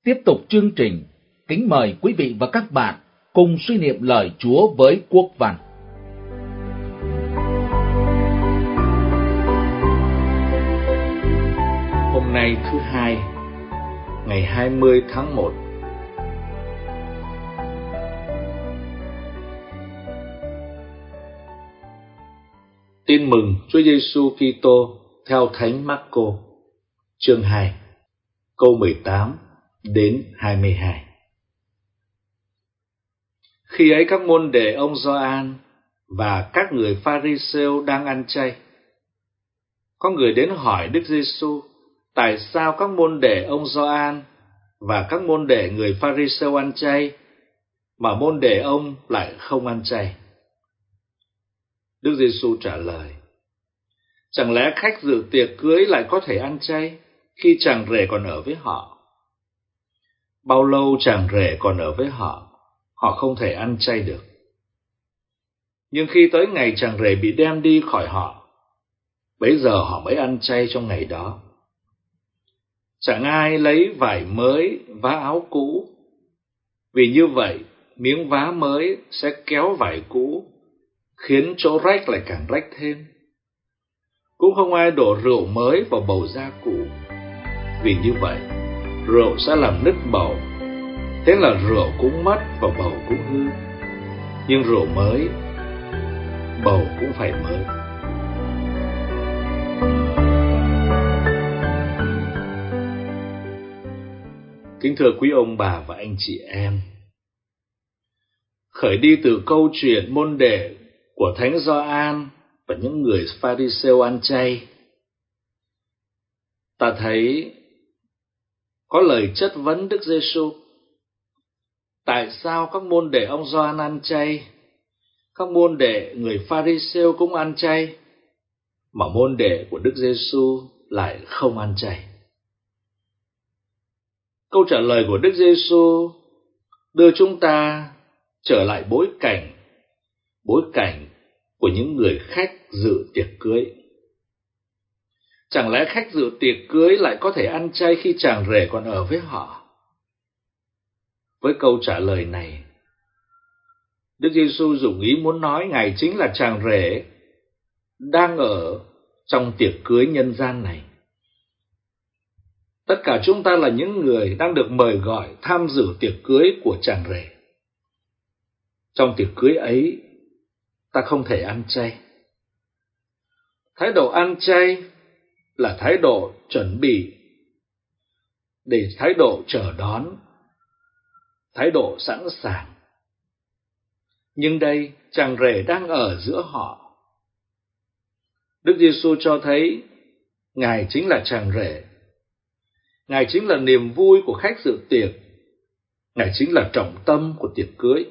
Tiếp tục chương trình, kính mời quý vị và các bạn cùng suy niệm lời Chúa với Quốc Văn. Hôm nay thứ Hai, ngày 20 tháng 1. Tin mừng Chúa Giêsu Kitô theo Thánh Marco, chương 2, câu 18 đến 22. Khi ấy các môn đệ ông Gioan và các người Pha-ri-sêu đang ăn chay. Có người đến hỏi Đức Giêsu, tại sao các môn đệ ông Gioan và các môn đệ người Pha-ri-sêu ăn chay, mà môn đệ ông lại không ăn chay? Đức Giêsu trả lời, chẳng lẽ khách dự tiệc cưới lại có thể ăn chay khi chàng rể còn ở với họ? Bao lâu chàng rể còn ở với họ, họ không thể ăn chay được. Nhưng khi tới ngày chàng rể bị đem đi khỏi họ, bấy giờ họ mới ăn chay trong ngày đó. Chẳng ai lấy vải mới vá áo cũ, vì như vậy miếng vá mới sẽ kéo vải cũ, khiến chỗ rách lại càng rách thêm. Cũng không ai đổ rượu mới vào bầu da cũ, vì như vậy rượu sẽ làm nứt bầu, thế là rượu cũng mất và bầu cũng hư. Nhưng rượu mới, bầu cũng phải mới. Kính thưa quý ông bà và anh chị em, khởi đi từ câu chuyện môn đệ của Thánh Gioan và những người Pha-ri-sêu ăn chay, ta thấy có lời chất vấn Đức Giêsu. Tại sao các môn đệ ông Gioan ăn chay, các môn đệ người Pha-ri-sêu cũng ăn chay, mà môn đệ của Đức Giêsu lại không ăn chay? Câu trả lời của Đức Giêsu đưa chúng ta trở lại bối cảnh của những người khách dự tiệc cưới. Chẳng lẽ khách dự tiệc cưới lại có thể ăn chay khi chàng rể còn ở với họ? Với câu trả lời này, Đức Giêsu dùng ý muốn nói Ngài chính là chàng rể đang ở trong tiệc cưới nhân gian này. Tất cả chúng ta là những người đang được mời gọi tham dự tiệc cưới của chàng rể. Trong tiệc cưới ấy, ta không thể ăn chay. Thái độ ăn chay là thái độ chuẩn bị, để thái độ chờ đón, thái độ sẵn sàng. Nhưng đây, chàng rể đang ở giữa họ. Đức Giêsu cho thấy Ngài chính là chàng rể. Ngài chính là niềm vui của khách dự tiệc. Ngài chính là trọng tâm của tiệc cưới.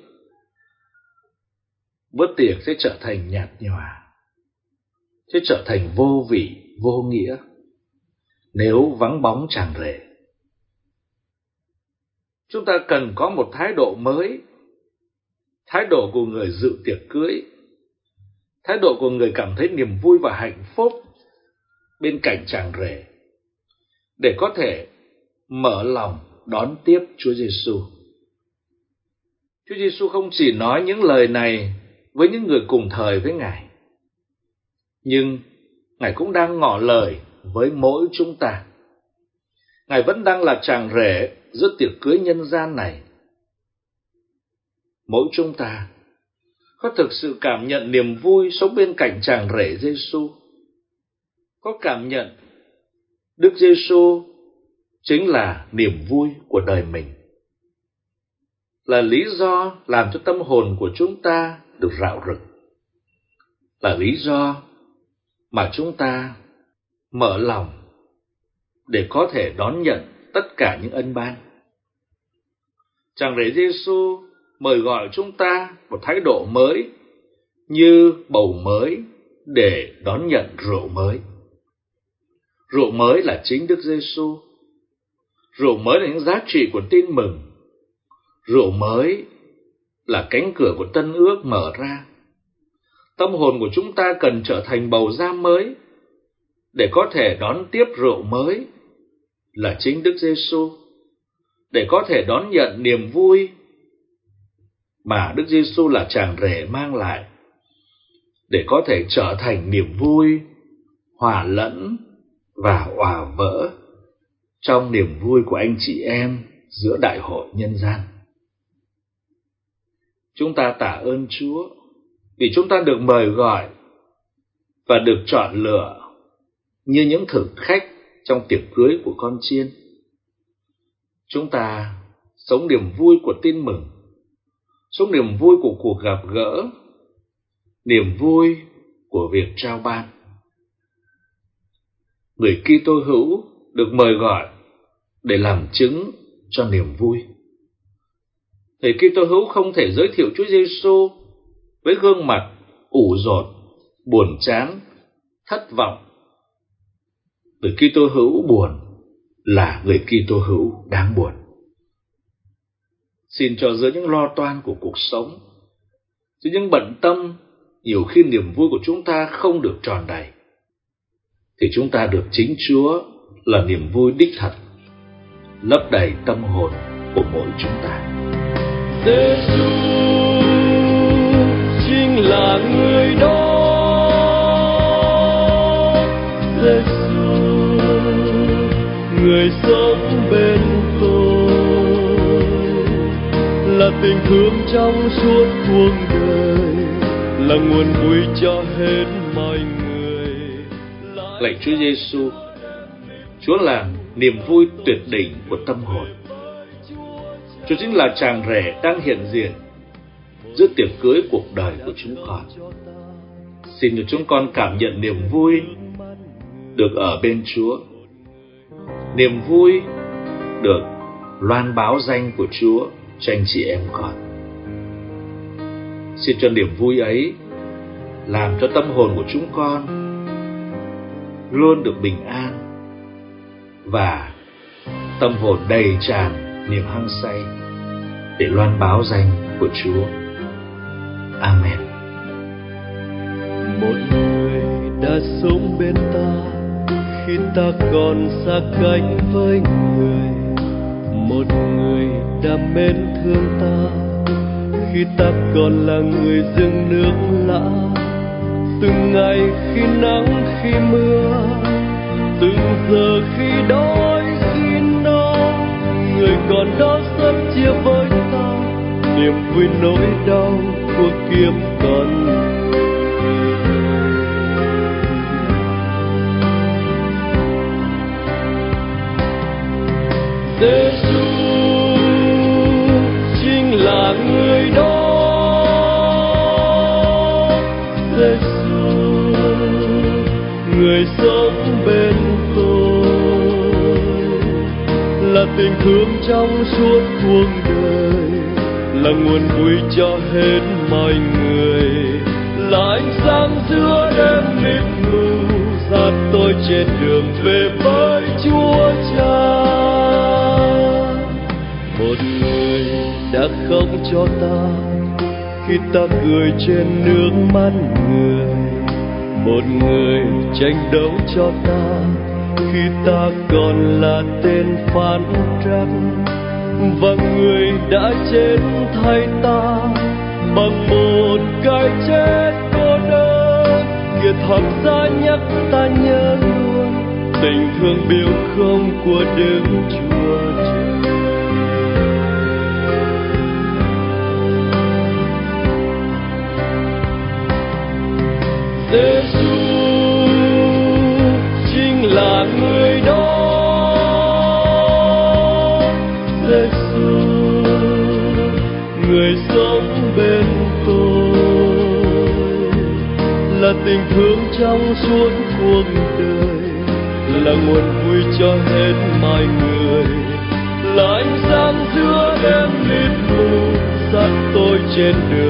Bữa tiệc sẽ trở thành nhạt nhòa, sẽ trở thành vô vị, vô nghĩa nếu vắng bóng chàng rể. Chúng ta cần có một thái độ mới, thái độ của người dự tiệc cưới, thái độ của người cảm thấy niềm vui và hạnh phúc bên cạnh chàng rể, để có thể mở lòng đón tiếp Chúa Giêsu. Chúa Giêsu không chỉ nói những lời này với những người cùng thời với Ngài, nhưng Ngài cũng đang ngỏ lời với mỗi chúng ta. Ngài vẫn đang là chàng rể giữa tiệc cưới nhân gian này. Mỗi chúng ta có thực sự cảm nhận niềm vui sống bên cạnh chàng rể Giêsu, có cảm nhận Đức Giêsu chính là niềm vui của đời mình, là lý do làm cho tâm hồn của chúng ta được rạo rực, là lý do mà chúng ta mở lòng để có thể đón nhận tất cả những ân ban. Chàng rể Giêsu mời gọi chúng ta một thái độ mới, như bầu mới để đón nhận rượu mới. Rượu mới là chính Đức Giêsu. Rượu mới là những giá trị của tin mừng. Rượu mới là cánh cửa của tân ước mở ra. Tâm hồn của chúng ta cần trở thành bầu da mới để có thể đón tiếp rượu mới là chính Đức Giêsu. để có thể đón nhận niềm vui mà Đức Giêsu là Tràng rể mang lại, để có thể trở thành niềm vui hòa lẫn và hòa vỡ trong niềm vui của anh chị em giữa đại hội nhân gian. Chúng ta tạ ơn Chúa vì chúng ta được mời gọi và được chọn lựa như những thực khách trong tiệc cưới của con chiên. Chúng ta sống niềm vui của tin mừng, sống niềm vui của cuộc gặp gỡ, niềm vui của việc trao ban. Người Kitô hữu được mời gọi để làm chứng cho niềm vui. Người Kitô hữu không thể giới thiệu Chúa Giêsu với gương mặt ủ rột, buồn chán, thất vọng. Người Kitô hữu buồn là người Kitô hữu đáng buồn. Xin cho giữa những lo toan của cuộc sống, giữa những bận tâm, nhiều khi niềm vui của chúng ta không được tròn đầy, thì chúng ta được chính Chúa là niềm vui đích thật, lấp đầy tâm hồn của mỗi chúng ta. Giêsu chính là người đó. Giêsu người sống bên tôi, là tình thương trong suốt cuộc đời, là nguồn vui cho hết mọi người. Lạy Chúa Giêsu, Chúa là niềm vui tuyệt đỉnh của tâm hồn. Chúa chính là Tràng rể đang hiện diện giữa tiệc cưới cuộc đời của chúng con. Xin cho chúng con cảm nhận niềm vui được ở bên Chúa, niềm vui được loan báo danh của Chúa cho anh chị em con. Xin cho niềm vui ấy làm cho tâm hồn của chúng con luôn được bình an và tâm hồn đầy tràn niềm hăng say để loan báo danh của Chúa. Amen. Một người đã sống bên ta khi ta còn xa cách với người, một người đã mến thương ta khi ta còn là người rừng nước lã. Từng ngày khi nắng khi mưa, từng giờ khi đói khi no, người còn đó sớm chia với ta niềm vui nỗi đau của kiếp con. Giêsu chính là người đó. Giêsu người sống bên tôi, là tình thương trong suốt cuộc đời, là nguồn vui cho hết mọi người, là ánh sáng giữa đêm mịt mù, dắt tôi trên đường về với Chúa Cha. Một người đã khóc cho ta khi ta cười trên nước mắt người, một người tranh đấu cho ta khi ta còn là tên phản trắc, và người đã chết thay ta bằng một cái chết cô đơn. Kìa thập giá nhắc ta nhớ luôn tình thương biểu không của Đức Chúa Trời. Giêsu chính là người đó. Giêsu người sống bên tôi, là tình thương trong suốt cuộc đời, là nguồn vui cho hết mọi người, là ánh sáng giữa đêm mịt mù, dắt tôi trên đường